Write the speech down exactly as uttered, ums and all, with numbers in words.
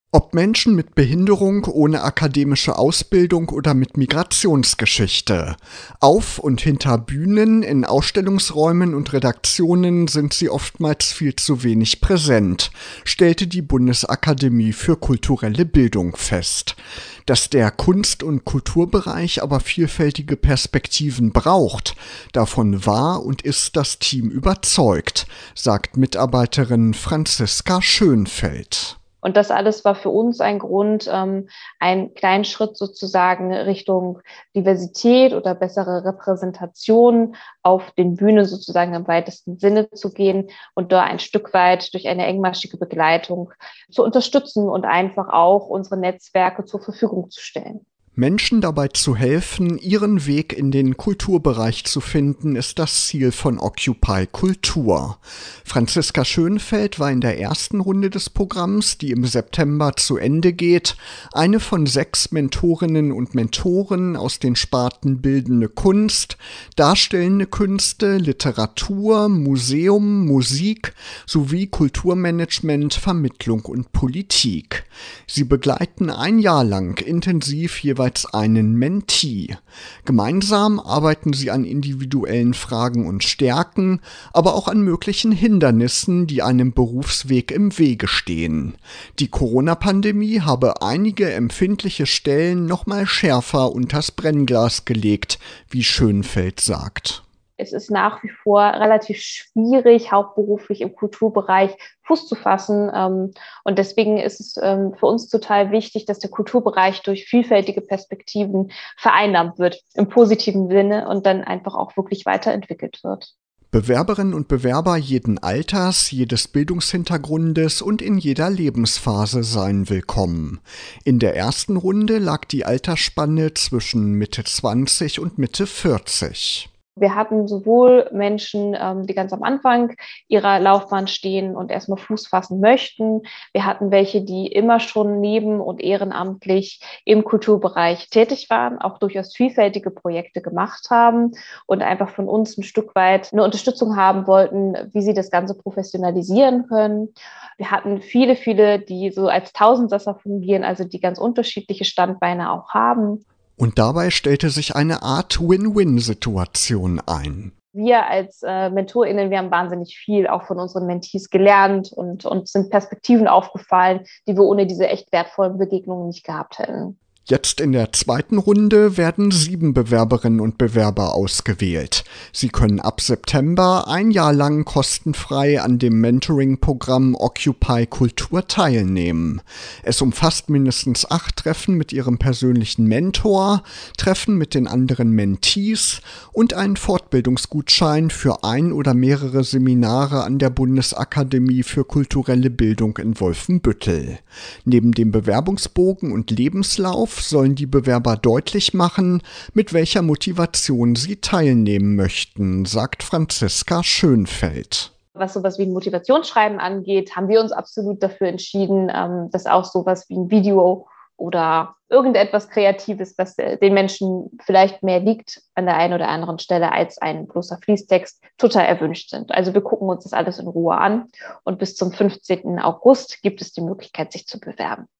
Ob Menschen mit Behinderung, ohne akademische Ausbildung oder mit Migrationsgeschichte. Auf und hinter Bühnen, in Ausstellungsräumen und Redaktionen sind sie oftmals viel zu wenig präsent, stellte die Bundesakademie für kulturelle Bildung fest. Dass der Kunst- und Kulturbereich aber vielfältige Perspektiven braucht, davon war und ist das Team überzeugt, sagt Mitarbeiterin Franziska Schönfeld. Und das alles war für uns ein Grund, ähm, einen kleinen Schritt sozusagen Richtung Diversität oder bessere Repräsentation auf den Bühnen sozusagen im weitesten Sinne zu gehen und da ein Stück weit durch eine engmaschige Begleitung zu unterstützen und einfach auch unsere Netzwerke zur Verfügung zu stellen. Menschen dabei zu helfen, ihren Weg in den Kulturbereich zu finden, ist das Ziel von Occupy Kultur. Franziska Schönfeld war in der ersten Runde des Programms, die im September zu Ende geht, eine von sechs Mentorinnen und Mentoren aus den Sparten Bildende Kunst, Darstellende Künste, Literatur, Museum, Musik sowie Kulturmanagement, Vermittlung und Politik. Sie begleiten ein Jahr lang intensiv jeweils einen Mentee. Gemeinsam arbeiten sie an individuellen Fragen und Stärken, aber auch an möglichen Hindernissen, die einem Berufsweg im Wege stehen. Die Corona-Pandemie habe einige empfindliche Stellen noch mal schärfer unters Brennglas gelegt, wie Schönfeld sagt. Es ist nach wie vor relativ schwierig, hauptberuflich im Kulturbereich Fuß zu fassen. Und deswegen ist es für uns total wichtig, dass der Kulturbereich durch vielfältige Perspektiven vereinnahmt wird, im positiven Sinne, und dann einfach auch wirklich weiterentwickelt wird. Bewerberinnen und Bewerber jeden Alters, jedes Bildungshintergrundes und in jeder Lebensphase seien willkommen. In der ersten Runde lag die Altersspanne zwischen Mitte zwanzig und Mitte vierzig. Wir hatten sowohl Menschen, ähm, die ganz am Anfang ihrer Laufbahn stehen und erstmal Fuß fassen möchten. Wir hatten welche, die immer schon neben- und ehrenamtlich im Kulturbereich tätig waren, auch durchaus vielfältige Projekte gemacht haben und einfach von uns ein Stück weit eine Unterstützung haben wollten, wie sie das Ganze professionalisieren können. Wir hatten viele, viele, die so als Tausendsasser fungieren, also die ganz unterschiedliche Standbeine auch haben. Und dabei stellte sich eine Art Win-Win-Situation ein. Wir als äh, MentorInnen, wir haben wahnsinnig viel auch von unseren Mentees gelernt und uns sind Perspektiven aufgefallen, die wir ohne diese echt wertvollen Begegnungen nicht gehabt hätten. Jetzt in der zweiten Runde werden sieben Bewerberinnen und Bewerber ausgewählt. Sie können ab September ein Jahr lang kostenfrei an dem Mentoring-Programm Occupy Kultur teilnehmen. Es umfasst mindestens acht Treffen mit ihrem persönlichen Mentor, Treffen mit den anderen Mentees und einen Fortbildungsgutschein für ein oder mehrere Seminare an der Bundesakademie für kulturelle Bildung in Wolfenbüttel. Neben dem Bewerbungsbogen und Lebenslauf sollen die Bewerber deutlich machen, mit welcher Motivation sie teilnehmen möchten, sagt Franziska Schönfeld. Was sowas wie ein Motivationsschreiben angeht, haben wir uns absolut dafür entschieden, ähm, dass auch sowas wie ein Video oder irgendetwas Kreatives, was den Menschen vielleicht mehr liegt an der einen oder anderen Stelle als ein bloßer Fließtext, total erwünscht sind. Also wir gucken uns das alles in Ruhe an und bis zum fünfzehnten August gibt es die Möglichkeit, sich zu bewerben.